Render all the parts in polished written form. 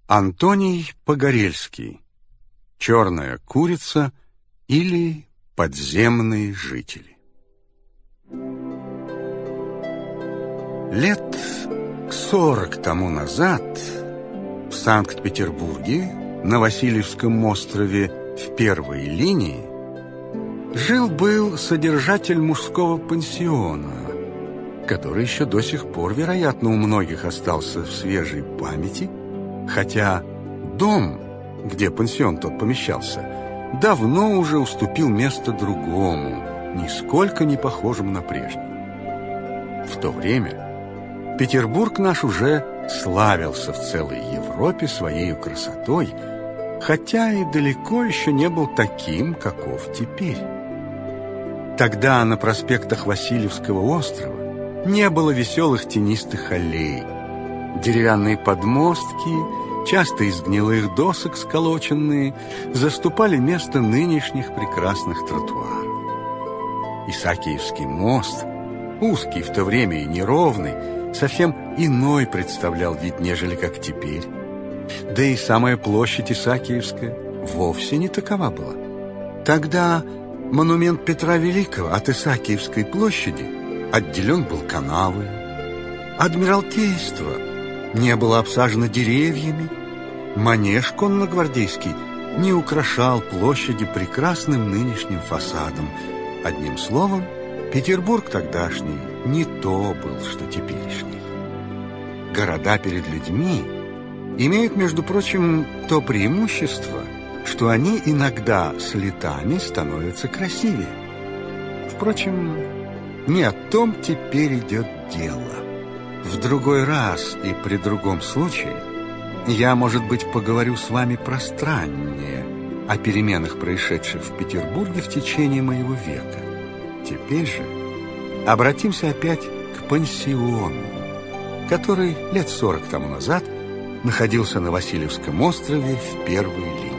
Антоний Погорельский. «Черная курица» или «Подземные жители». Лет 40 тому назад в Санкт-Петербурге на Васильевском острове в первой линии жил-был содержатель мужского пансиона, который еще до сих пор, вероятно, у многих остался в свежей памяти, хотя дом, где пансион тот помещался, давно уже уступил место другому, нисколько не похожему на прежний. В то время Петербург наш уже славился в целой Европе своей красотой, хотя и далеко еще не был таким, каков теперь. Тогда на проспектах Васильевского острова не было веселых тенистых аллей. Деревянные подмостки, часто из гнилых досок сколоченные, заступали место нынешних прекрасных тротуаров. Исаакиевский мост, узкий в то время и неровный, совсем иной представлял вид, нежели как теперь. Да и самая площадь Исаакиевская вовсе не такова была. Тогда монумент Петра Великого от Исаакиевской площади отделен был канавой. Адмиралтейство не было обсажено деревьями. Манеж конногвардейский не украшал площади прекрасным нынешним фасадом. Одним словом, Петербург тогдашний не то был, что теперешний. Города перед людьми имеют, между прочим, то преимущество, что они иногда с летами становятся красивее. Впрочем, не о том теперь идет дело. В другой раз и при другом случае я, может быть, поговорю с вами пространнее о переменах, происшедших в Петербурге в течение моего века. Теперь же обратимся опять к пансиону, который лет 40 тому назад находился на Васильевском острове в первой линии.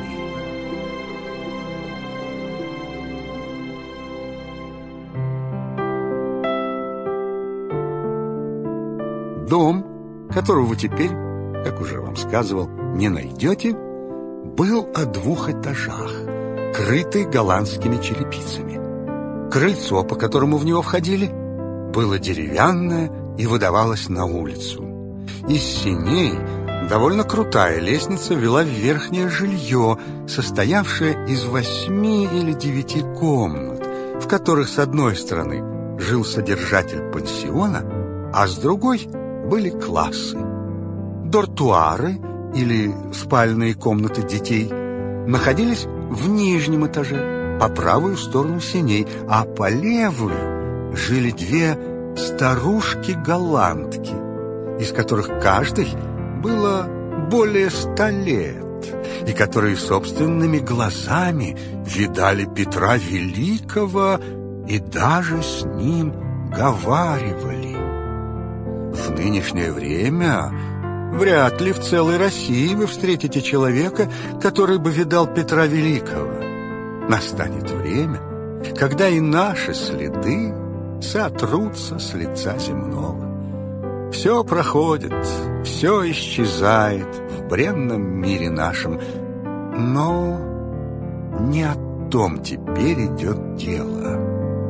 Дом, которого вы теперь, как уже вам сказывал, не найдете, был о 2 этажах, крытый голландскими черепицами. Крыльцо, по которому в него входили, было деревянное и выдавалось на улицу. Из сеней довольно крутая лестница вела в верхнее жилье, состоявшее из 8 или 9 комнат, в которых с одной стороны жил содержатель пансиона, а с другой были классы. Дортуары, или спальные комнаты детей, находились в нижнем этаже, по правую сторону сеней, а по левую жили 2 старушки-голландки, из которых каждой было более 100 лет, и которые собственными глазами видали Петра Великого и даже с ним говаривали. В нынешнее время вряд ли в целой России вы встретите человека, который бы видал Петра Великого. Настанет время, когда и наши следы сотрутся с лица земного. Все проходит, все исчезает в бренном мире нашем, но не о том теперь идет дело.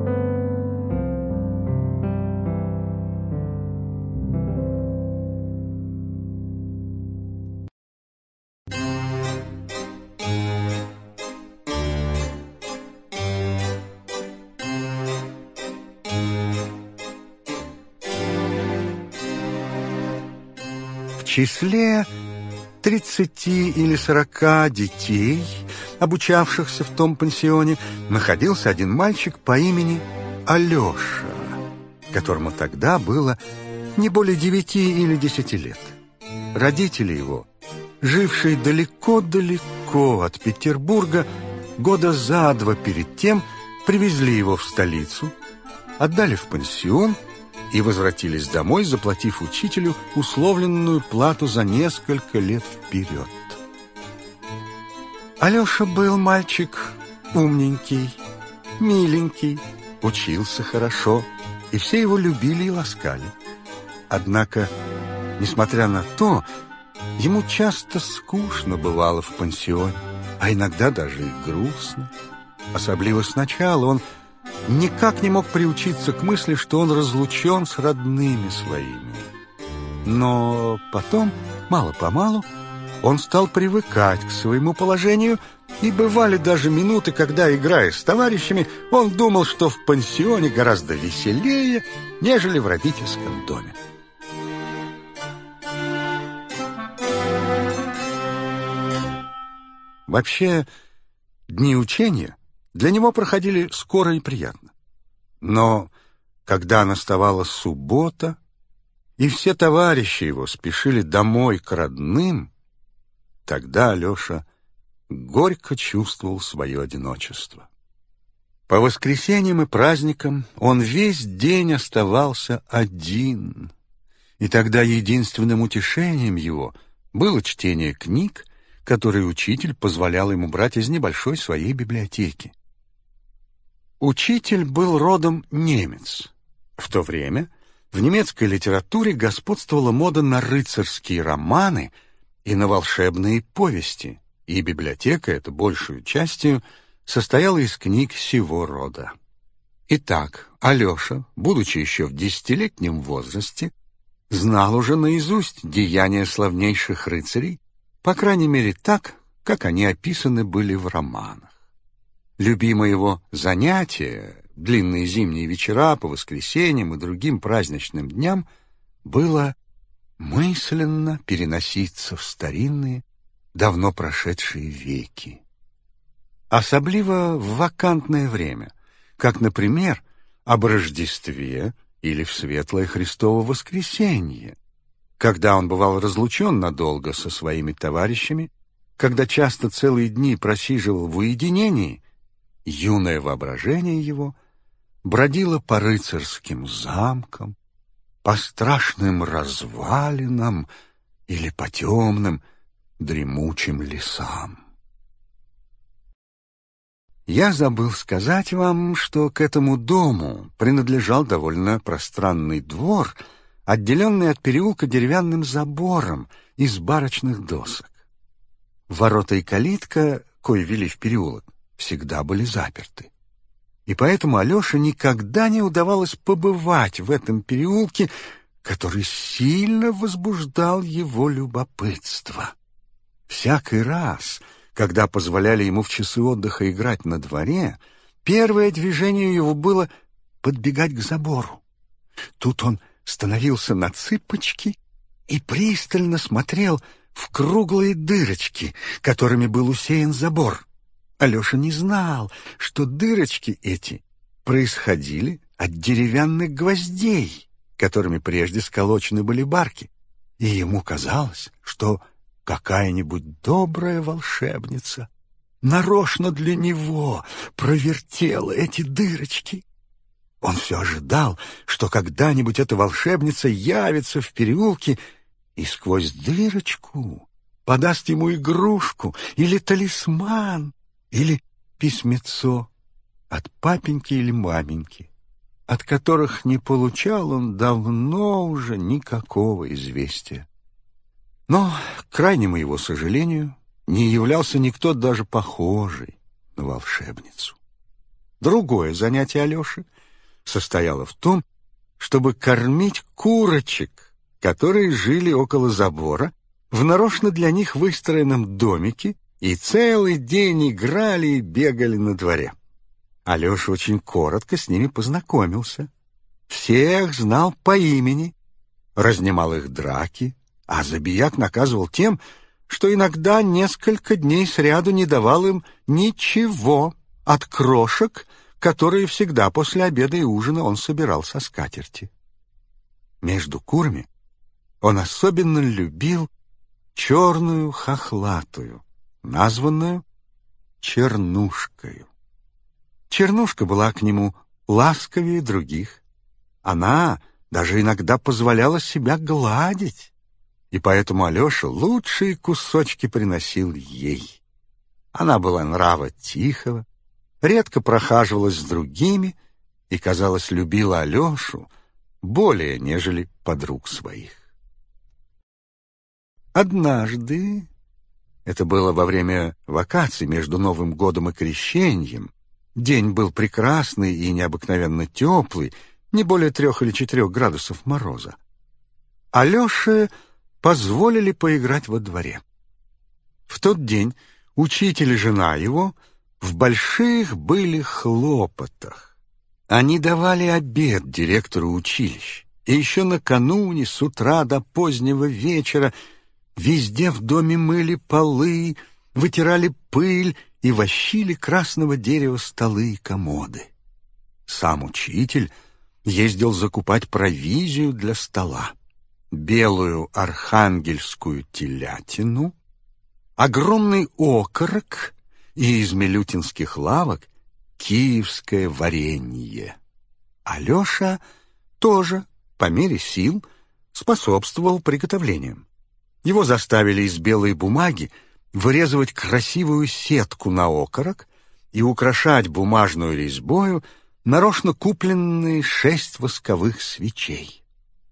В числе 30 или 40 детей, обучавшихся в том пансионе, находился один мальчик по имени Алеша, которому тогда было не более 9 или 10 лет. Родители его, жившие далеко-далеко от Петербурга, года за 2 перед тем привезли его в столицу, отдали в пансион и возвратились домой, заплатив учителю условленную плату за несколько лет вперед. Алеша был мальчик умненький, миленький, учился хорошо, и все его любили и ласкали. Однако, несмотря на то, Ему часто скучно бывало в пансионе, а иногда даже и грустно. Особливо сначала он никак не мог приучиться к мысли, что он разлучен с родными своими. Но потом, мало-помалу, он стал привыкать к своему положению, и бывали даже минуты, когда, играя с товарищами, он думал, что в пансионе гораздо веселее, нежели в родительском доме. Вообще, дни учения для него проходили скоро и приятно. Но когда наставала суббота, и все товарищи его спешили домой к родным, тогда Алеша горько чувствовал свое одиночество. По воскресеньям и праздникам он весь день оставался один, и тогда единственным утешением его было чтение книг, которые учитель позволял ему брать из небольшой своей библиотеки. Учитель был родом немец. В то время в немецкой литературе господствовала мода на рыцарские романы и на волшебные повести, и библиотека эта большую частью состояла из книг сего рода. Итак, Алеша, будучи еще в 10-летнем возрасте, знал уже наизусть деяния славнейших рыцарей, по крайней мере так, как они описаны были в романах. Любимое его занятие, длинные зимние вечера по воскресеньям и другим праздничным дням, было мысленно переноситься в старинные, давно прошедшие веки. Особливо в вакантное время, как, например, об Рождестве или в Светлое Христово воскресенье, когда он бывал разлучен надолго со своими товарищами, когда часто целые дни просиживал в уединении, юное воображение его бродило по рыцарским замкам, по страшным развалинам или по темным дремучим лесам. Я забыл сказать вам, что к этому дому принадлежал довольно пространный двор, отделенный от переулка деревянным забором из барочных досок. Ворота и калитка, кои вели в переулок, всегда были заперты. И поэтому Алёше никогда не удавалось побывать в этом переулке, который сильно возбуждал его любопытство. Всякий раз, когда позволяли ему в часы отдыха играть на дворе, первое движение его было подбегать к забору. Тут он становился на цыпочки и пристально смотрел в круглые дырочки, которыми был усеян забор. Алеша не знал, что дырочки эти происходили от деревянных гвоздей, которыми прежде сколочены были барки, и ему казалось, что какая-нибудь добрая волшебница нарочно для него провертела эти дырочки. Он все ожидал, что когда-нибудь эта волшебница явится в переулке и сквозь дырочку подаст ему игрушку или талисман, или письмецо от папеньки или маменьки, от которых не получал он давно уже никакого известия. Но, к крайнему его сожалению, не являлся никто даже похожий на волшебницу. Другое занятие Алеши состояло в том, чтобы кормить курочек, которые жили около забора в нарочно для них выстроенном домике и целый день играли и бегали на дворе. Алеша очень коротко с ними познакомился. Всех знал по имени, разнимал их драки, а забияк наказывал тем, что иногда несколько дней сряду не давал им ничего от крошек, которые всегда после обеда и ужина он собирал со скатерти. Между курами он особенно любил черную хохлатую, названную Чернушкою. Чернушка была к нему ласковее других. Она даже иногда позволяла себя гладить, и поэтому Алеша лучшие кусочки приносил ей. Она была нрава тихого, редко прохаживалась с другими и, казалось, любила Алешу более, нежели подруг своих. Однажды, это было во время вакаций между Новым годом и Крещением, день был прекрасный и необыкновенно теплый, не более 3 или 4 градусов мороза. Алёше позволили поиграть во дворе. В тот день учитель и жена его в больших были хлопотах. Они давали обед директору училища, и еще накануне с утра до позднего вечера везде в доме мыли полы, вытирали пыль и вощили красного дерева столы и комоды. Сам учитель ездил закупать провизию для стола: белую архангельскую телятину, огромный окорок и из милютинских лавок киевское варенье. Алеша тоже, по мере сил, способствовал приготовлениям. Его заставили из белой бумаги вырезывать красивую сетку на окорок и украшать бумажную резьбою нарочно купленные 6 восковых свечей.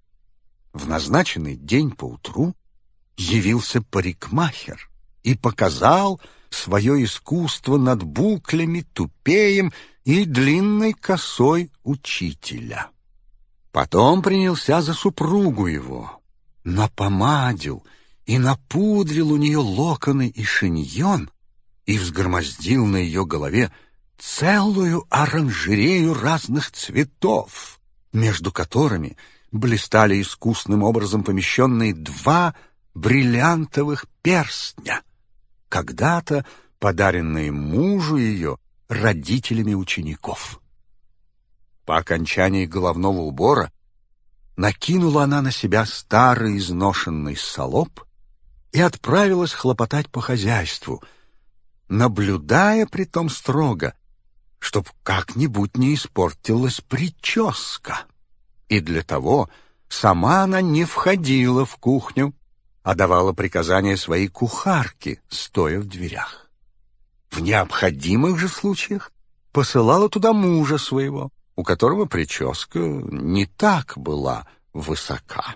В назначенный день поутру явился парикмахер и показал свое искусство над буклями, тупеем и длинной косой учителя. Потом принялся за супругу его, напомадил и напудрил у нее локоны и шиньон и взгромоздил на ее голове целую оранжерею разных цветов, между которыми блистали искусным образом помещенные 2 бриллиантовых перстня, когда-то подаренные мужу ее родителями учеников. По окончании головного убора накинула она на себя старый изношенный салоп и отправилась хлопотать по хозяйству, наблюдая притом строго, чтоб как-нибудь не испортилась прическа. И для того сама она не входила в кухню, а давала приказания своей кухарке, стоя в дверях. В необходимых же случаях посылала туда мужа своего, у которого прическа не так была высока.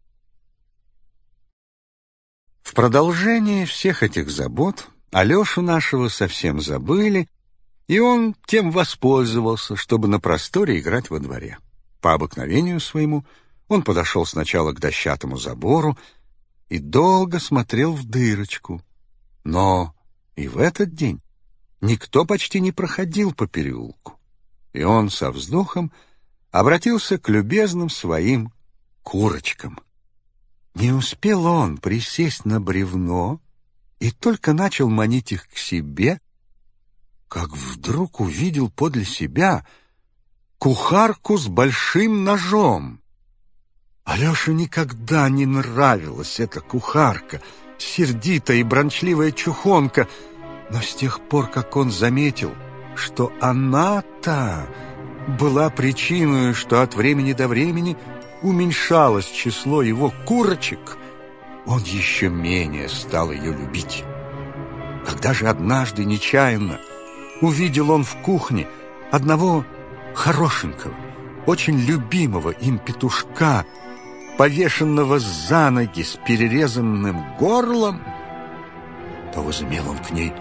В продолжение всех этих забот Алешу нашего совсем забыли, и он тем воспользовался, чтобы на просторе играть во дворе. По обыкновению своему он подошел сначала к дощатому забору и долго смотрел в дырочку. Но и в этот день никто почти не проходил по переулку, и он со вздохом обратился к любезным своим курочкам. Не успел он присесть на бревно и только начал манить их к себе, как вдруг увидел подле себя кухарку с большим ножом. Алёше никогда не нравилась эта кухарка, сердитая и брончливая чухонка, но с тех пор, как он заметил, что она-то была причиной, что от времени до времени уменьшалось число его курочек, он еще менее стал ее любить. Когда же однажды нечаянно увидел он в кухне одного хорошенького, очень любимого им петушка, повешенного за ноги с перерезанным горлом, то возымел он к ней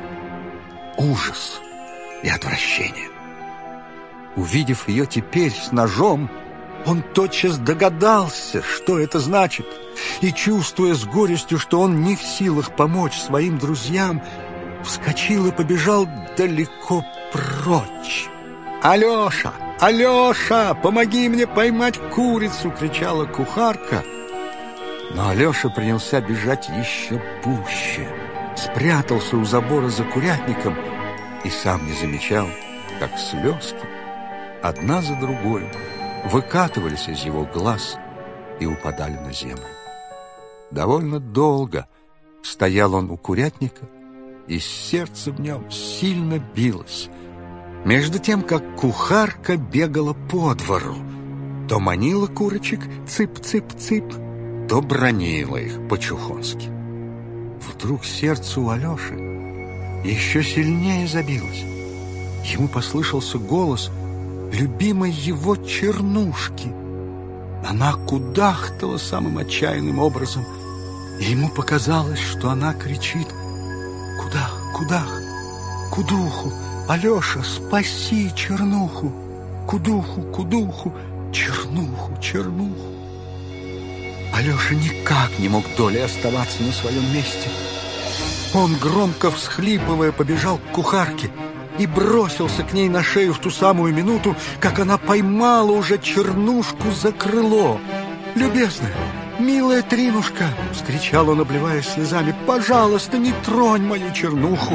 ужас и отвращение. Увидев ее теперь с ножом, он тотчас догадался, что это значит, и, чувствуя с горестью, что он не в силах помочь своим друзьям, вскочил и побежал далеко прочь. «Алеша! Алеша! Помоги мне поймать курицу!» — кричала кухарка. Но Алеша принялся бежать еще пуще, спрятался у забора за курятником и сам не замечал, как слезки одна за другой выкатывались из его глаз и упадали на землю. Довольно долго стоял он у курятника, и сердце в нем сильно билось, между тем, как кухарка бегала по двору, то манила курочек цып-цып-цып, то бранила их по-чухонски. Вдруг сердце у Алеши еще сильнее забилось. Ему послышался голос любимой его чернушки. Она кудахтала самым отчаянным образом И ему показалось, что она кричит: «Куда, куда? Кудуху! Алеша, спаси чернуху! Кудуху, кудуху! Чернуху, чернуху!» Алеша никак не мог долей оставаться на своем месте. Он, громко всхлипывая, побежал к кухарке и бросился к ней на шею в ту самую минуту, как она поймала уже чернушку за крыло. «Любезная, милая Тринушка!» — вскричал он, обливаясь слезами. «Пожалуйста, не тронь мою чернуху!»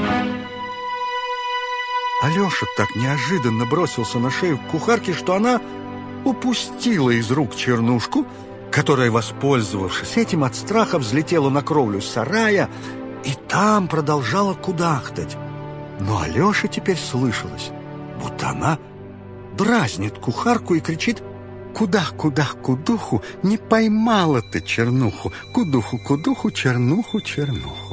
Алеша так неожиданно бросился на шею к кухарке, что она упустила из рук чернушку, которая, воспользовавшись этим, от страха взлетела на кровлю сарая и там продолжала кудахтать. Но Алёше теперь слышалось, будто она дразнит кухарку и кричит: «Кудах, кудах, кудуху, не поймала ты чернуху! Кудуху, кудуху, чернуху, чернуху!»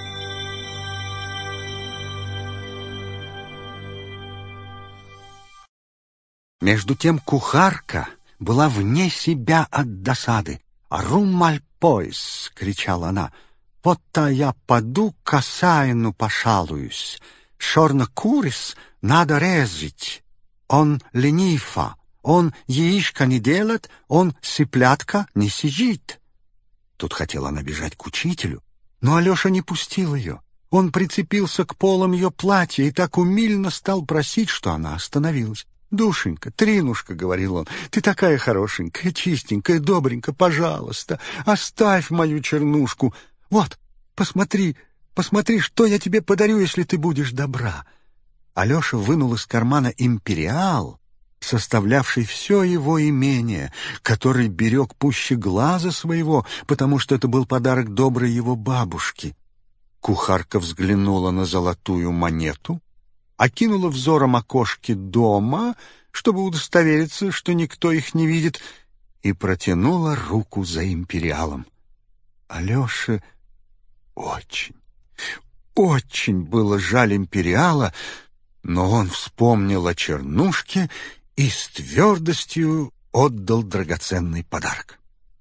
Между тем кухарка была вне себя от досады. «Румальпойс!» — кричала она. «Вот-то я поду касаину пошалуюсь. Шорна курис надо резать. Он ленифа, он яичко не делает, он сыплятка не сидит». Тут хотела она бежать к учителю, но Алеша не пустил ее. Он прицепился к полам ее платья и так умильно стал просить, что она остановилась. «Душенька, Тринушка, — говорил он, — ты такая хорошенькая, чистенькая, добренькая, пожалуйста, оставь мою чернушку. Вот, посмотри, посмотри, что я тебе подарю, если ты будешь добра». Алеша вынул из кармана империал, составлявший все его имение, который берег пуще глаза своего, потому что это был подарок доброй его бабушки. Кухарка взглянула на золотую монету, окинула взором окошки дома, чтобы удостовериться, что никто их не видит, и протянула руку за империалом. Алёше очень, очень было жаль империала, но он вспомнил о чернушке и с твердостью отдал драгоценный подарок.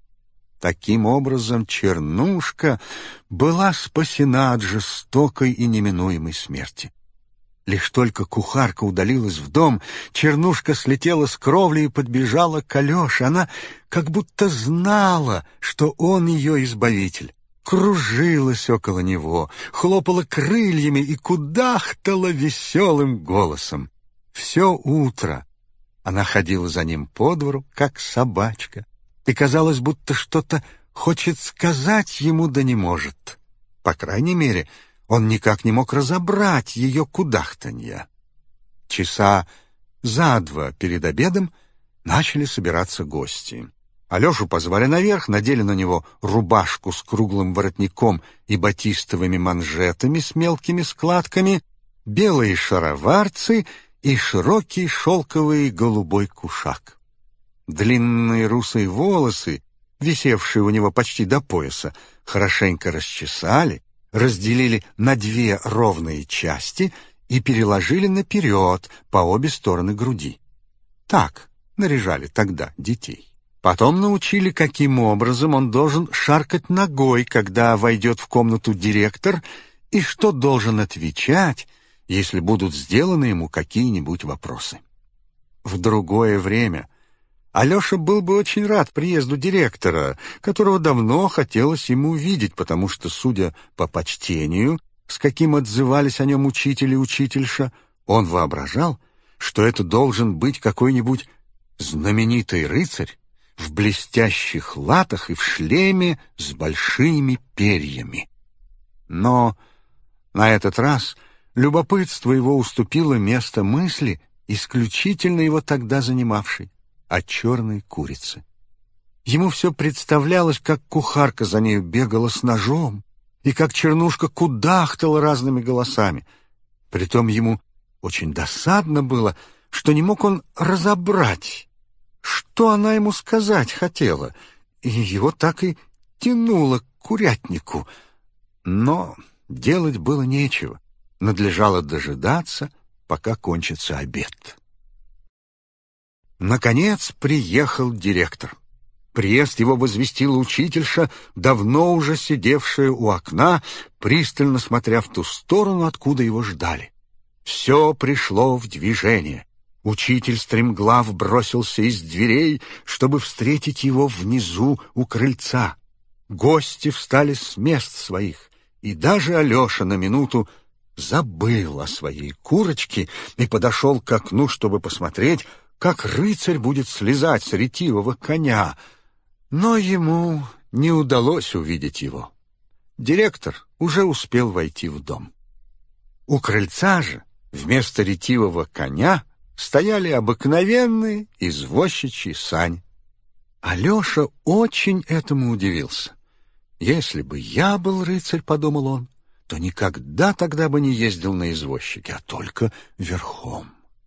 Таким образом, чернушка была спасена от жестокой и неминуемой смерти. Лишь только кухарка удалилась в дом, чернушка слетела с кровли и подбежала к Алёше. Она как будто знала, что он ее избавитель. Кружилась около него, хлопала крыльями и кудахтала веселым голосом. Все утро она ходила за ним по двору, как собачка, и казалось, будто что-то хочет сказать ему, да не может. По крайней мере, он никак не мог разобрать ее кудахтанья. Часа за два перед обедом начали собираться гости. Алешу позвали наверх, надели на него рубашку с круглым воротником и батистовыми манжетами с мелкими складками, белые шароварцы и широкий шелковый голубой кушак. Длинные русые волосы, висевшие у него почти до пояса, хорошенько расчесали, разделили на две ровные части и переложили наперед по обе стороны груди. Так наряжали тогда детей. Потом научили, каким образом он должен шаркать ногой, когда войдет в комнату директор, и что должен отвечать, если будут сделаны ему какие-нибудь вопросы. В другое время Алеша был бы очень рад приезду директора, которого давно хотелось ему увидеть, потому что, судя по почтению, с каким отзывались о нем учитель и учительша, он воображал, что это должен быть какой-нибудь знаменитый рыцарь в блестящих латах и в шлеме с большими перьями. Но на этот раз любопытство его уступило место мысли, исключительно его тогда занимавшей, о черной курице. Ему все представлялось, как кухарка за нею бегала с ножом, и как чернушка кудахтала разными голосами. Притом ему очень досадно было, что не мог он разобрать, что она ему сказать хотела, и его так и тянуло к курятнику. Но делать было нечего, надлежало дожидаться, пока кончится обед. Наконец приехал директор. Приезд его возвестила учительша, давно уже сидевшая у окна, пристально смотря в ту сторону, откуда его ждали. Все пришло в движение. Учитель стремглав бросился из дверей, чтобы встретить его внизу у крыльца. Гости встали с мест своих, и даже Алеша на минуту забыл о своей курочке и подошел к окну, чтобы посмотреть, как рыцарь будет слезать с ретивого коня. Но ему не удалось увидеть его. Директор уже успел войти в дом. У крыльца же вместо ретивого коня стояли обыкновенные извозчичьи сани. Алеша очень этому удивился. «Если бы я был рыцарь, — подумал он, — то никогда тогда бы не ездил на извозчике, а только верхом».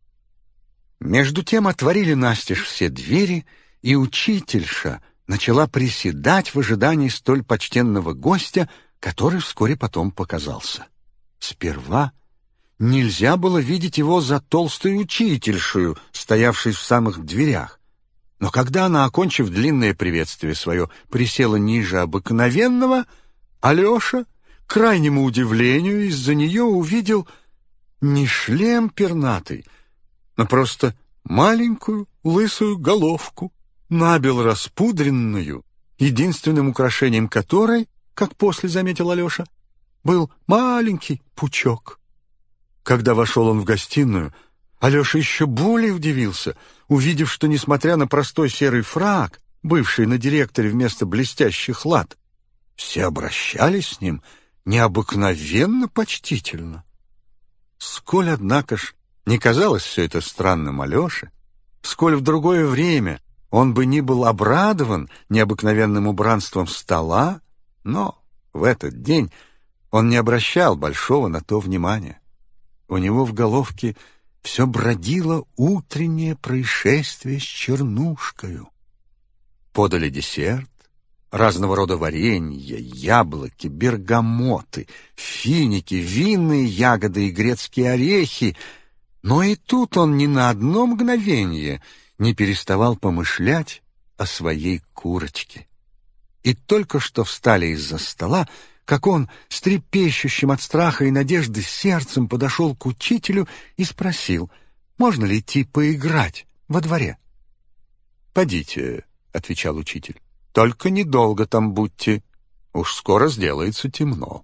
Между тем отворили настежь все двери, и учительша начала приседать в ожидании столь почтенного гостя, который вскоре потом показался. Сперва нельзя было видеть его за толстой учительшею, стоявшей в самых дверях. Но когда она, окончив длинное приветствие свое, присела ниже обыкновенного, Алеша, к крайнему удивлению, из-за нее увидел не шлем пернатый, но просто маленькую лысую головку, набело распудренную, единственным украшением которой, как после заметил Алеша, был маленький пучок. Когда вошел он в гостиную, Алеша еще более удивился, увидев, что, несмотря на простой серый фрак, бывший на директоре вместо блестящих лат, все обращались с ним необыкновенно почтительно. Сколь, однако ж, не казалось все это странным Алёше, сколь в другое время он бы не был обрадован необыкновенным убранством стола, но в этот день он не обращал большого на то внимания. У него в головке все бродило утреннее происшествие с чернушкою. Подали десерт, разного рода варенья, яблоки, бергамоты, финики, винные ягоды и грецкие орехи, но и тут он ни на одно мгновение не переставал помышлять о своей курочке. И только что встали из-за стола, как он с трепещущим от страха и надежды сердцем подошел к учителю и спросил, можно ли идти поиграть во дворе. «Подите», — отвечал учитель, — «только недолго там будьте, уж скоро сделается темно».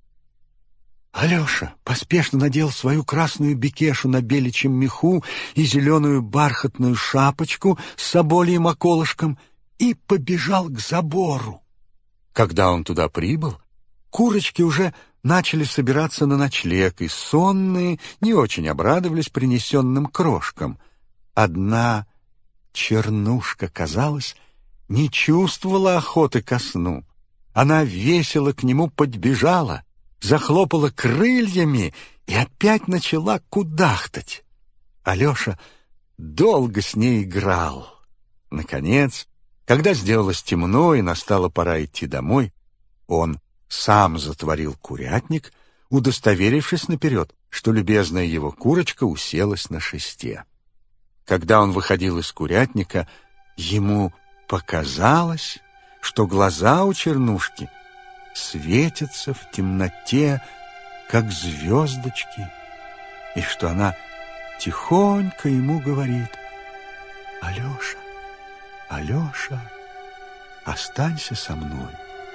Алеша поспешно надел свою красную бекешу на беличьем меху и зеленую бархатную шапочку с собольем околышком и побежал к забору. Когда он туда прибыл, курочки уже начали собираться на ночлег, и сонные не очень обрадовались принесенным крошкам. Одна чернушка, казалось, не чувствовала охоты ко сну. Она весело к нему подбежала, захлопала крыльями и опять начала кудахтать. Алеша долго с ней играл. Наконец, когда сделалось темно и настала пора идти домой, он сам затворил курятник, удостоверившись наперед, что любезная его курочка уселась на шесте. Когда он выходил из курятника, ему показалось, что глаза у чернушки светятся в темноте, как звездочки, и что она тихонько ему говорит: «Алеша, Алеша, останься со мной».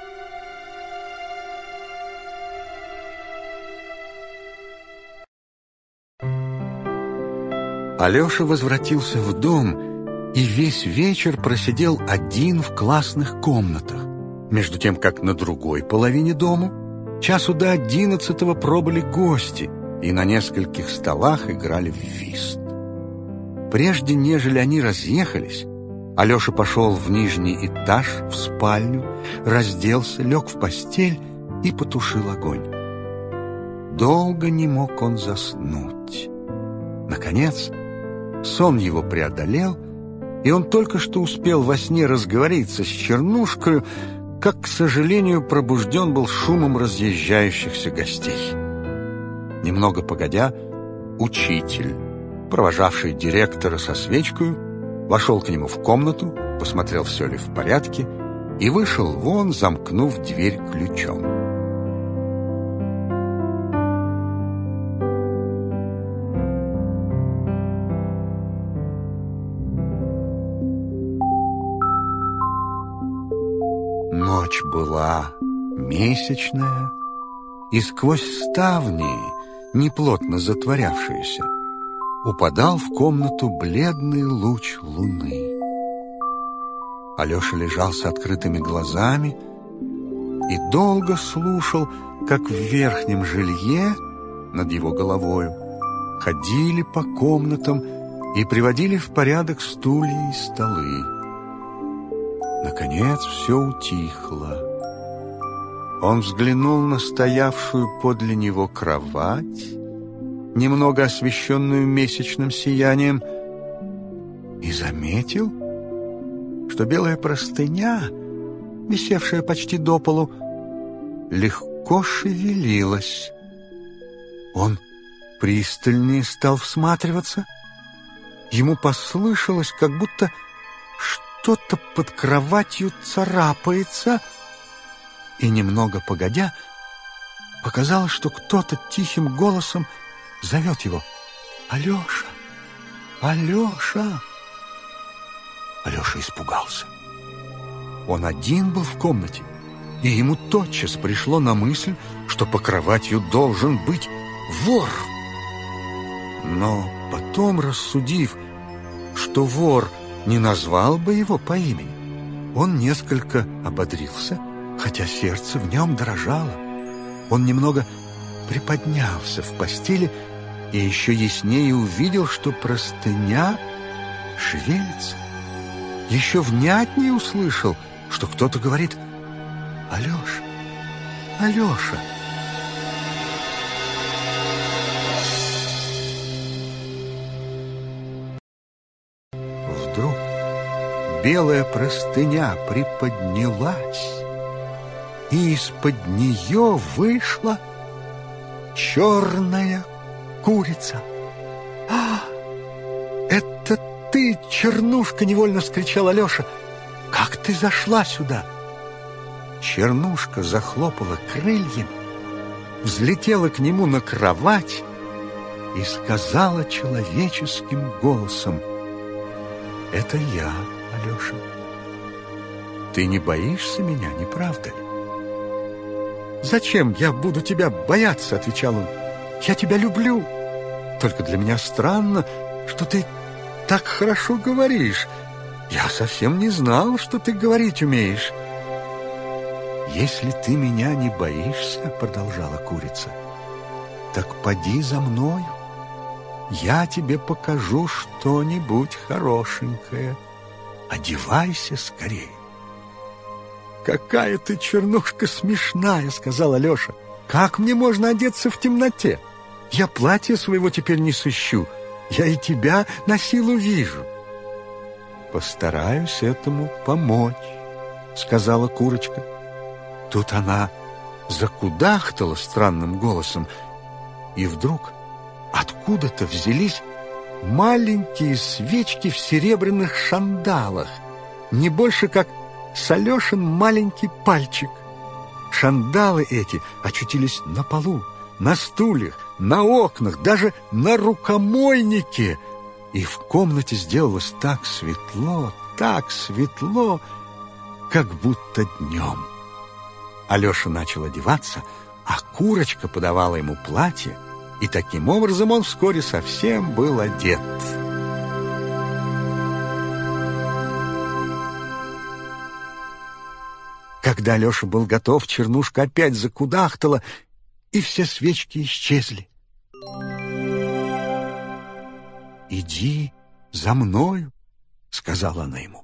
Алеша возвратился в дом и весь вечер просидел один в классных комнатах, между тем, как на другой половине дому часу до 11 пробыли гости и на нескольких столах играли в вист. Прежде нежели они разъехались, Алеша пошел в нижний этаж, в спальню, разделся, лег в постель и потушил огонь. Долго не мог он заснуть. Наконец, сон его преодолел, и он только что успел во сне разговориться с чернушкою, как, к сожалению, пробужден был шумом разъезжающихся гостей. Немного погодя, учитель, провожавший директора со свечкою, вошел к нему в комнату посмотрел, все ли в порядке, и вышел вон, замкнув дверь ключом. Ночь была месячная, и сквозь ставни, неплотно затворявшиеся, упадал в комнату бледный луч луны. Алеша лежал с открытыми глазами и долго слушал, как в верхнем жилье над его головою ходили по комнатам и приводили в порядок стулья и столы. Наконец все утихло. Он взглянул на стоявшую подле него кровать, немного освещенную месячным сиянием, и заметил, что белая простыня, висевшая почти до полу, легко шевелилась. Он пристальнее стал всматриваться. Ему послышалось, как будто что-то под кроватью царапается, и немного погодя, показалось, что кто-то тихим голосом зовет его: «Алеша! Алеша!» Алеша испугался. Он один был в комнате, и ему тотчас пришло на мысль, что по кроватью должен быть вор. Но потом, рассудив, что вор не назвал бы его по имени, он несколько ободрился, хотя сердце в нем дрожало. Он немного приподнялся в постели и еще яснее увидел, что простыня шевелится. Еще внятнее услышал, что кто-то говорит: «Алеша! Алеша!» Вдруг белая простыня приподнялась, и из-под нее вышла черная курица. «А, это ты, Чернушка!» — невольно вскричал Алеша. «Как ты зашла сюда?» Чернушка захлопала крыльями, взлетела к нему на кровать и сказала человеческим голосом: «Это я, Алеша. Ты не боишься меня, не правда ли?» «Зачем я буду тебя бояться?» — отвечал он. «Я тебя люблю. Только для меня странно, что ты так хорошо говоришь. Я совсем не знал, что ты говорить умеешь». «Если ты меня не боишься, — продолжала курица, — так поди за мною. Я тебе покажу что-нибудь хорошенькое. Одевайся скорее». «Какая ты, Чернушка, смешная!» — сказал Алеша. «Как мне можно одеться в темноте? Я платья своего теперь не сыщу. Я и тебя на силу вижу». «Постараюсь этому помочь», — сказала курочка. Тут она закудахтала странным голосом, и вдруг откуда-то взялись маленькие свечки в серебряных шандалах, не больше как с Алешин маленький пальчик. Шандалы эти очутились на полу, на стульях, на окнах, даже на рукомойнике, и в комнате сделалось так светло, как будто днем. Алеша начал одеваться, а курочка подавала ему платье, и таким образом он вскоре совсем был одет. Когда Алеша был готов, Чернушка опять закудахтала, и все свечки исчезли. «Иди за мною», — сказала она ему.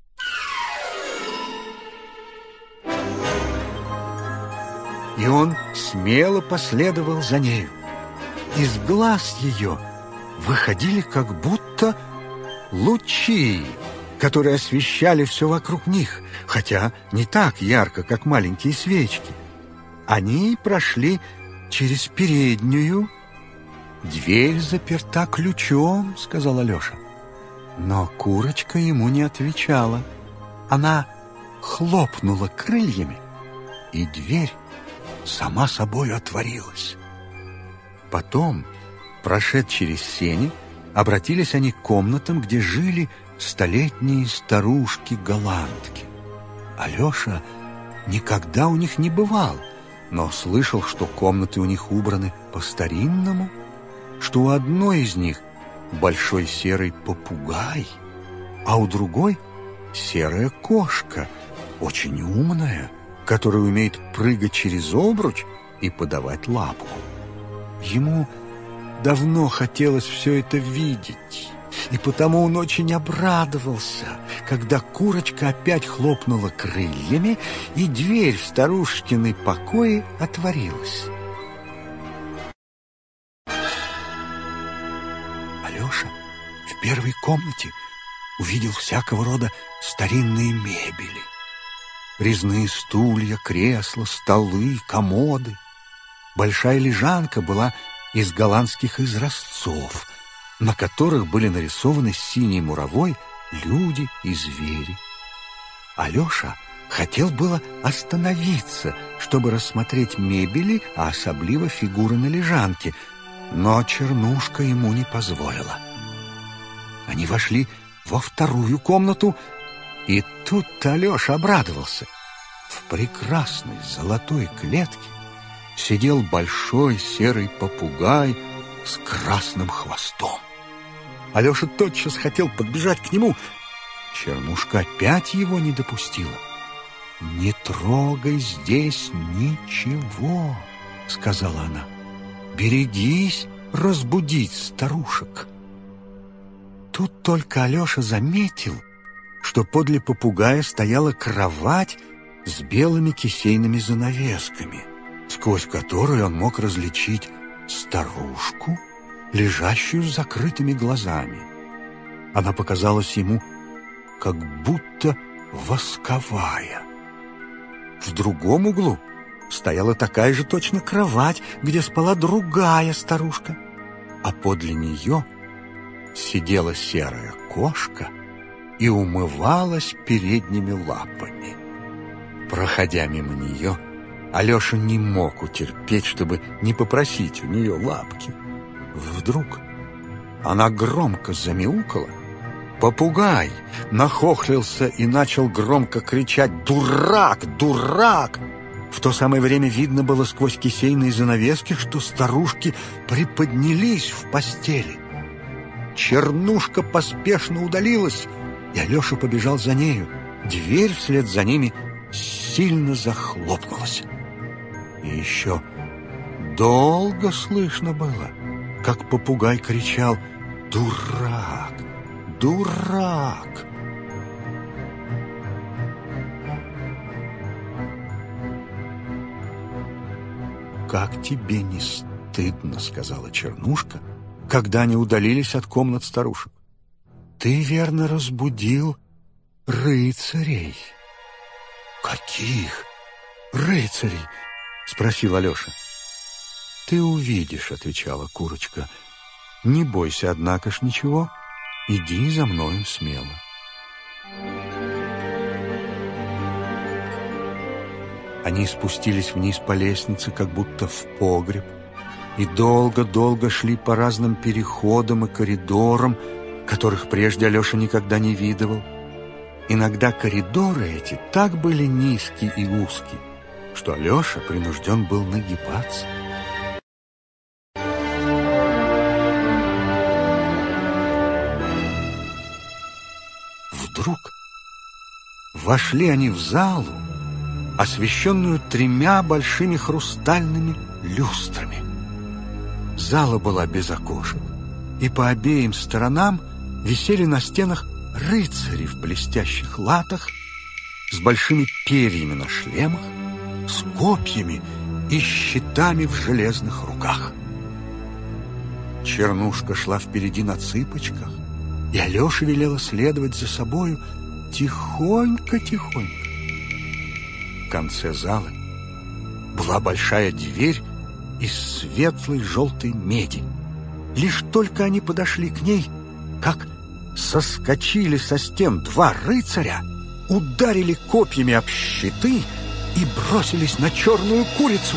И он смело последовал за нею. Из глаз ее выходили как будто лучи, которые освещали все вокруг них, хотя не так ярко, как маленькие свечки. Они прошли через переднюю. «Дверь заперта ключом», — сказал Алеша. Но курочка ему не отвечала. она хлопнула крыльями, и дверь сама собой отворилась. Потом, прошед через сени, обратились они к комнатам, где жили столетние старушки-голландки. Алеша никогда у них не бывал, но слышал, что комнаты у них убраны по-старинному, что у одной из них большой серый попугай, а у другой серая кошка, очень умная, которая умеет прыгать через обруч и подавать лапку. Ему давно хотелось все это видеть, и потому он очень обрадовался, когда курочка опять хлопнула крыльями, и дверь в старушкины покои отворилась. Алеша в первой комнате увидел всякого рода старинные мебели. Резные стулья, кресла, столы, комоды. Большая лежанка была из голландских изразцов, на которых были нарисованы синей муровой люди и звери. Алеша хотел было остановиться, чтобы рассмотреть мебели, а особливо фигуры на лежанке, но Чернушка ему не позволила. Они вошли во вторую комнату, и тут-то Алеша обрадовался. В прекрасной золотой клетке сидел большой серый попугай с красным хвостом. Алеша тотчас хотел подбежать к нему. Чернушка опять его не допустила. «Не трогай здесь ничего», — сказала она. «Берегись разбудить старушек». Тут только Алеша заметил, что подле попугая стояла кровать с белыми кисейными занавесками, сквозь которую он мог различить старушку, лежащую с закрытыми глазами. Она показалась ему как будто восковая. В другом углу стояла такая же точно кровать, где спала другая старушка, а подле нее сидела серая кошка и умывалась передними лапами. Проходя мимо нее, Алеша не мог утерпеть, чтобы не попросить у нее лапки. Вдруг она громко замяукала. Попугай нахохлился и начал громко кричать: «Дурак! Дурак!» В то самое время видно было сквозь кисейные занавески, что старушки приподнялись в постели. Чернушка поспешно удалилась, и Алеша побежал за нею. Дверь вслед за ними сильно захлопнулась. И еще долго слышно было, как попугай кричал: «Дурак! Дурак!» «Как тебе не стыдно, — сказала Чернушка, когда они удалились от комнат старушек. — Ты, верно, разбудил рыцарей». «Каких рыцарей?» — спросил Алеша. «Ты увидишь, — отвечала курочка. — Не бойся, однако ж, ничего. Иди за мною смело». Они спустились вниз по лестнице, как будто в погреб, и долго-долго шли по разным переходам и коридорам, которых прежде Алеша никогда не видывал. Иногда коридоры эти так были низкие и узкие, что Алеша принужден был нагибаться. Вдруг вошли они в залу, освещенную 3 большими хрустальными люстрами. Зала была без окошек, и по обеим сторонам висели на стенах рыцари в блестящих латах, с большими перьями на шлемах, с копьями и щитами в железных руках. Чернушка шла впереди на цыпочках, и Алеша велела следовать за собою тихонько-тихонько. В конце зала была большая дверь из светлой желтой меди. Лишь только они подошли к ней, как соскочили со стен 2 рыцаря, ударили копьями об щиты и бросились на черную курицу.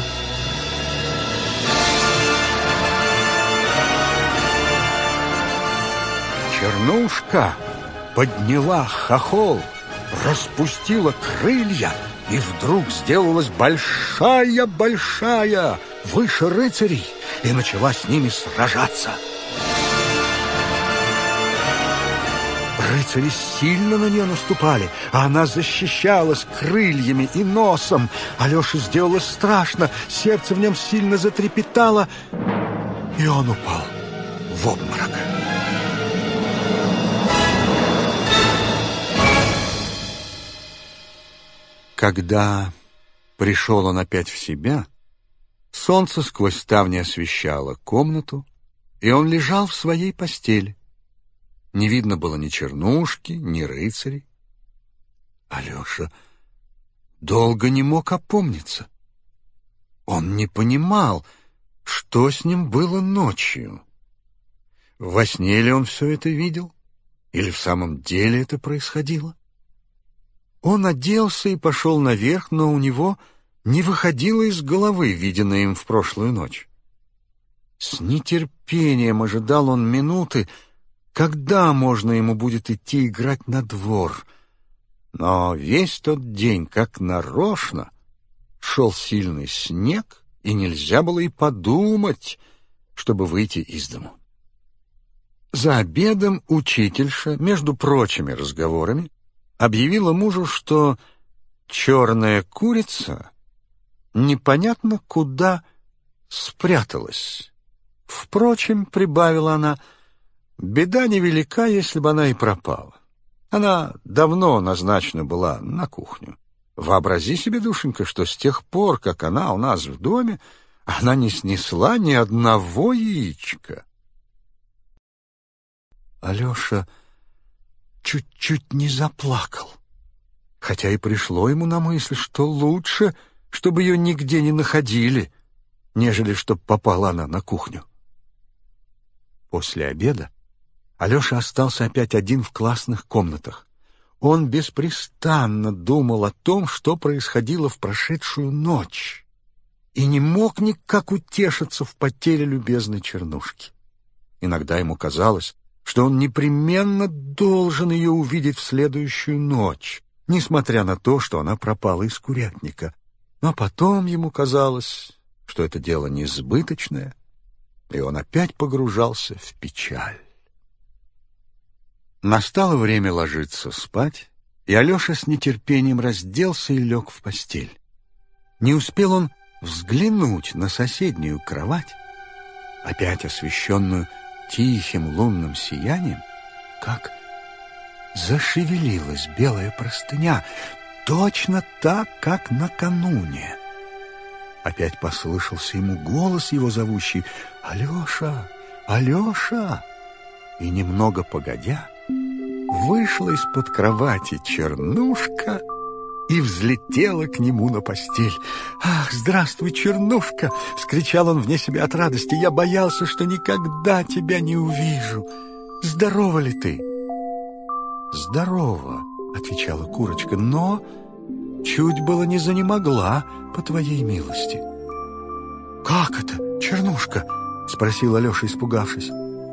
Чернушка подняла хохол, распустила крылья и вдруг сделалась большая-большая, выше рыцарей, и начала с ними сражаться. Рыцари сильно на нее наступали, а она защищалась крыльями и носом. Алёше сделалось страшно, сердце в нем сильно затрепетало, и он упал в обморок. Когда пришел он опять в себя, солнце сквозь ставни освещало комнату, и он лежал в своей постели. Не видно было ни Чернушки, ни рыцарей. Алеша долго не мог опомниться. Он не понимал, что с ним было ночью. Во сне ли он все это видел? Или в самом деле это происходило? Он оделся и пошел наверх, но у него не выходило из головы виденное им в прошлую ночь. С нетерпением ожидал он минуты, когда можно ему будет идти играть на двор. Но весь тот день, как нарочно, шел сильный снег, и нельзя было и подумать, чтобы выйти из дому. За обедом учительша, между прочими разговорами, объявила мужу, что черная курица непонятно куда спряталась. Впрочем, прибавила она, беда невелика, если бы она и пропала. Она давно назначена была на кухню. Вообрази себе, душенька, что с тех пор, как она у нас в доме, она не снесла ни одного яичка. Алеша чуть-чуть не заплакал, хотя и пришло ему на мысль, что лучше, чтобы ее нигде не находили, нежели чтоб попала она на кухню. После обеда Алеша остался опять один в классных комнатах. Он беспрестанно думал о том, что происходило в прошедшую ночь, и не мог никак утешиться в потере любезной Чернушки. Иногда ему казалось, что он непременно должен ее увидеть в следующую ночь, несмотря на то, что она пропала из курятника. Но потом ему казалось, что это дело несбыточное, и он опять погружался в печаль. Настало время ложиться спать, и Алеша с нетерпением разделся и лег в постель. Не успел он взглянуть на соседнюю кровать, опять освещенную тихим лунным сиянием, как зашевелилась белая простыня, точно так, как накануне. Опять послышался ему голос его зовущий «Алеша! Алеша!» И немного погодя вышла из-под кровати Чернушка и взлетела к нему на постель. «Ах, здравствуй, Чернушка!» — вскричал он вне себя от радости. «Я боялся, что никогда тебя не увижу. Здорова ли ты?» «Здорова», — отвечала курочка, — «но чуть было не занемогла, по твоей милости». «Как это, Чернушка?» — спросил Алеша, испугавшись.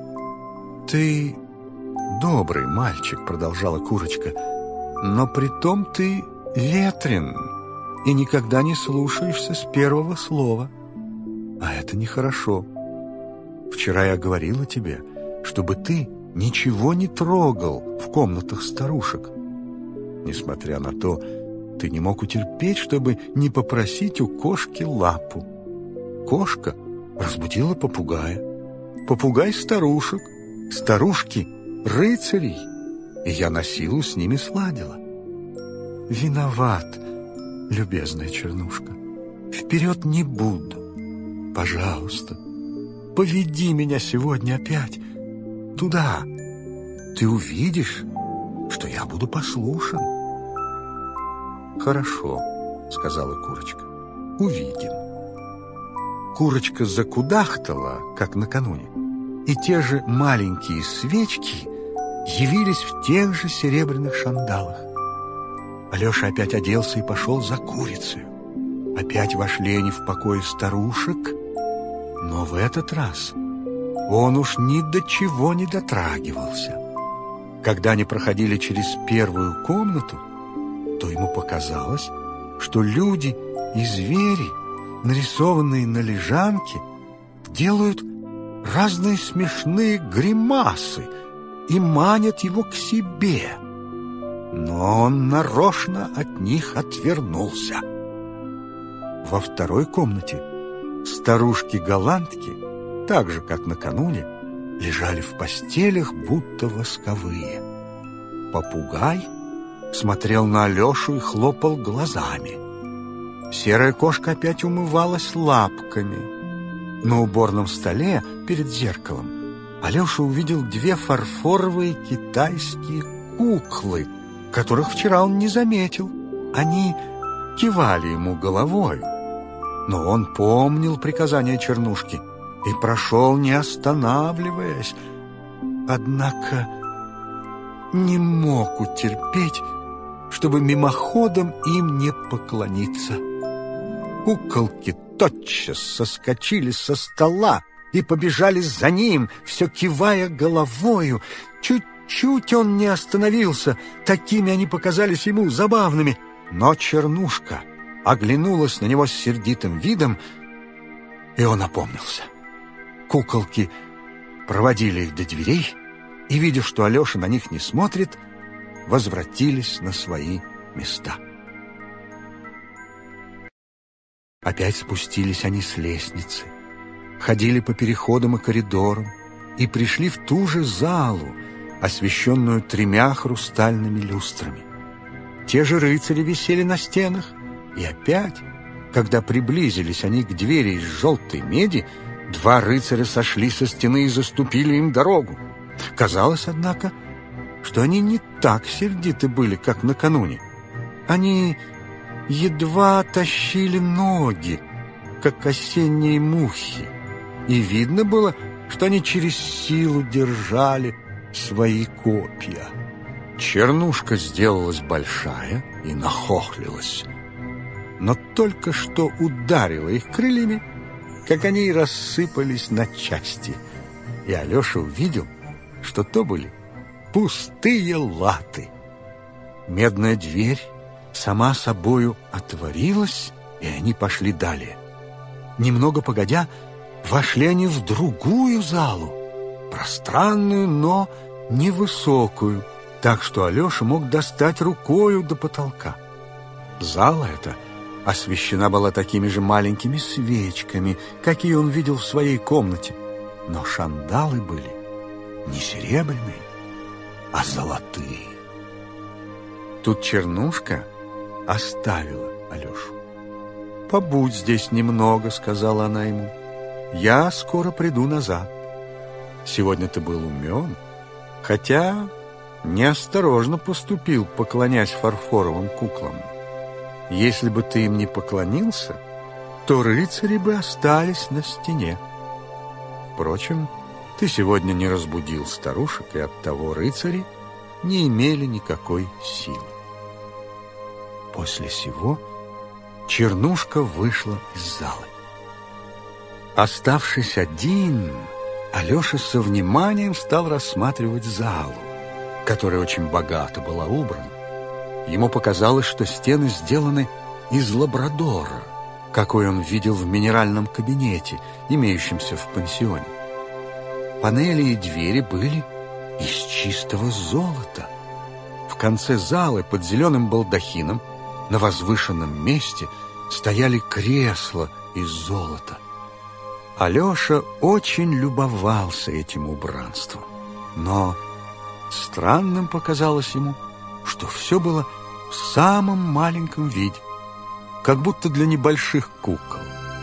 «Ты добрый мальчик», — продолжала курочка, — «но притом ты ветрен и никогда не слушаешься с первого слова. А это нехорошо. Вчера я говорила тебе, чтобы ты ничего не трогал в комнатах старушек. Несмотря на то, ты не мог утерпеть, чтобы не попросить у кошки лапу. Кошка разбудила попугая, попугай старушек, старушки рыцарей, и я на силу с ними сладила. Виноват, любезная Чернушка. Вперед не буду. Пожалуйста, поведи меня сегодня опять туда. Ты увидишь, что я буду послушен». «Хорошо», — сказала курочка, — «увидим». Курочка закудахтала, как накануне, и те же маленькие свечки явились в тех же серебряных шандалах. Алеша опять оделся и пошел за курицей. Опять вошли они в покои старушек, но в этот раз он уж ни до чего не дотрагивался. Когда они проходили через первую комнату, то ему показалось, что люди и звери, нарисованные на лежанке, делают разные смешные гримасы и манят его к себе. Но он нарочно от них отвернулся. Во второй комнате старушки-голландки, так же, как накануне, лежали в постелях, будто восковые. Попугай смотрел на Алешу и хлопал глазами. Серая кошка опять умывалась лапками. На уборном столе перед зеркалом Алеша увидел две фарфоровые китайские куклы, которых вчера он не заметил. Они кивали ему головою. Но он помнил приказание Чернушки и прошел, не останавливаясь. Однако не мог утерпеть, чтобы мимоходом им не поклониться. Куколки тотчас соскочили со стола и побежали за ним, все кивая головою. Чуть-чуть он не остановился, такими они показались ему забавными. Но Чернушка оглянулась на него с сердитым видом, и он опомнился. Куколки проводили их до дверей, и, видя, что Алеша на них не смотрит, возвратились на свои места. Опять спустились они с лестницы, ходили по переходам и коридорам и пришли в ту же залу, освещенную 3 хрустальными люстрами. Те же рыцари висели на стенах, и опять, когда приблизились они к двери из желтой меди, 2 рыцаря сошли со стены и заступили им дорогу. Казалось, однако, что они не так сердиты были, как накануне. Они едва тащили ноги, как осенние мухи, и видно было, что они через силу держали свои копья. Чернушка сделалась большая и нахохлилась, но только что ударила их крыльями, как они и рассыпались на части, и Алеша увидел, что то были пустые латы. Медная дверь сама собою отворилась, и они пошли далее. Немного погодя, вошли они в другую залу, пространную, но невысокую, так что Алеша мог достать рукою до потолка. Зала эта освещена была такими же маленькими свечками, какие он видел в своей комнате, но шандалы были не серебряные, а золотые. Тут Чернушка оставила Алешу. «Побудь здесь немного», — сказала она ему. «Я скоро приду назад. Сегодня ты был умен, хотя неосторожно поступил, поклонясь фарфоровым куклам. Если бы ты им не поклонился, то рыцари бы остались на стене. Впрочем, ты сегодня не разбудил старушек, и оттого рыцари не имели никакой силы». После сего Чернушка вышла из залы. Оставшись один, Алеша со вниманием стал рассматривать залу, которая очень богато была убрана. Ему показалось, что стены сделаны из лабрадора, какой он видел в минеральном кабинете, имеющемся в пансионе. Панели и двери были из чистого золота. В конце залы под зеленым балдахином на возвышенном месте стояли кресла из золота. Алеша очень любовался этим убранством, но странным показалось ему, что все было в самом маленьком виде, как будто для небольших кукол.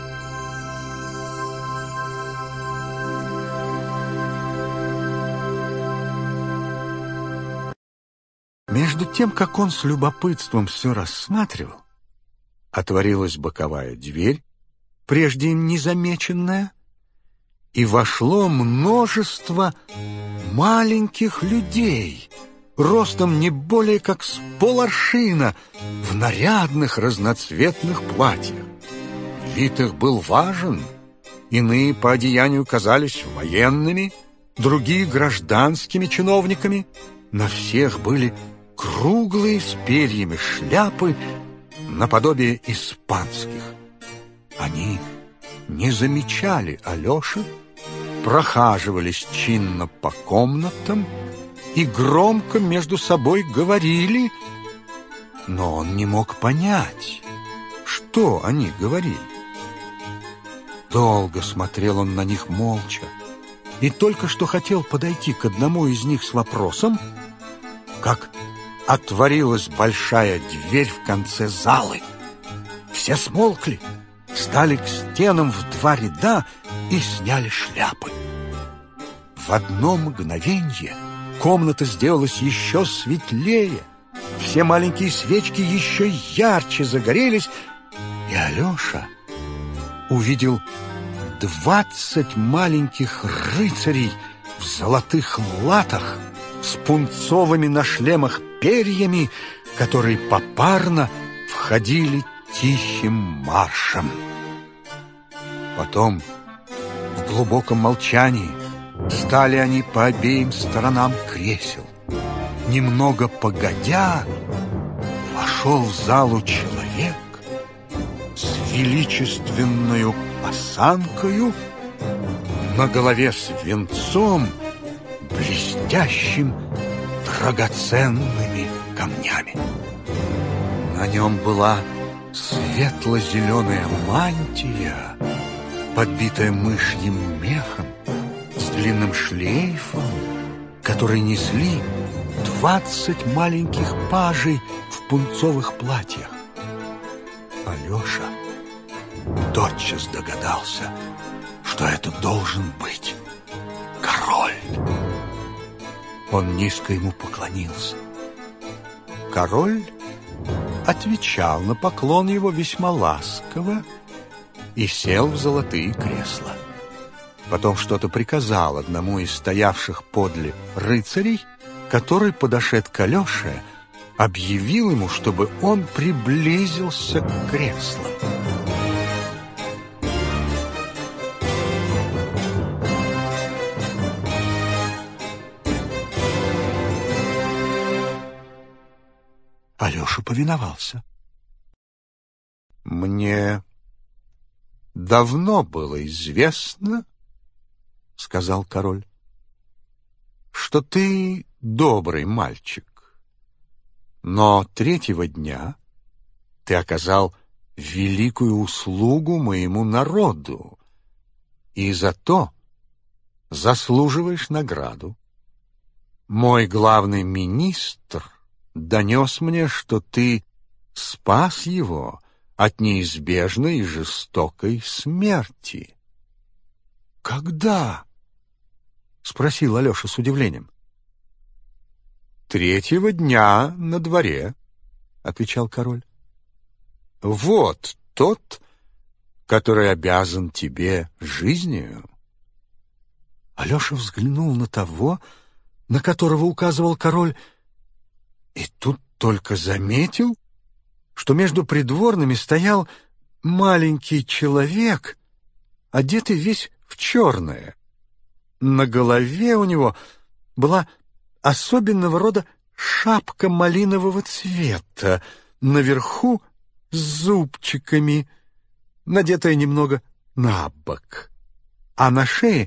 Между тем, как он с любопытством все рассматривал, отворилась боковая дверь, прежде им незамеченная, и вошло множество маленьких людей ростом не более как с поларшина, в нарядных разноцветных платьях. Вид их был важен. Иные по одеянию казались военными, другие — гражданскими чиновниками. На всех были круглые с перьями шляпы наподобие испанских. Они не замечали Алеши, прохаживались чинно по комнатам и громко между собой говорили, но он не мог понять, что они говорили. Долго смотрел он на них молча, и только что хотел подойти к одному из них с вопросом, как отворилась большая дверь в конце залы. Все смолкли, стали к стенам в два ряда и сняли шляпы. В одно мгновенье комната сделалась еще светлее, все маленькие свечки еще ярче загорелись, и Алеша увидел 20 маленьких рыцарей в золотых латах с пунцовыми на шлемах перьями, которые попарно входили тихим маршем. Потом в глубоком молчании стали они по обеим сторонам кресел. Немного погодя, вошел в залу человек с величественною осанкою, на голове с венцом, блестящим драгоценными камнями. На нем была светло-зеленая мантия, подбитая мышьим мехом, с длинным шлейфом, который несли 20 маленьких пажей в пунцовых платьях. Алеша тотчас догадался, что это должен быть король. Он низко ему поклонился. Король отвечал на поклон его весьма ласково и сел в золотые кресла. Потом что-то приказал одному из стоявших подле рыцарей, который, подошед к Алёше, объявил ему, чтобы он приблизился к креслам. Алеша повиновался. «Мне давно было известно, — сказал король, — что ты добрый мальчик, но третьего дня ты оказал великую услугу моему народу, и за то заслуживаешь награду. Мой главный министр донес мне, что ты спас его от неизбежной и жестокой смерти». «Когда?» — спросил Алеша с удивлением. «Третьего дня на дворе», — отвечал король. «Вот тот, который обязан тебе жизнью». Алеша взглянул на того, на которого указывал король, и тут только заметил, что между придворными стоял маленький человек, одетый весь в черное. На голове у него была особенного рода шапка малинового цвета, наверху с зубчиками, надетая немного на бок, а на шее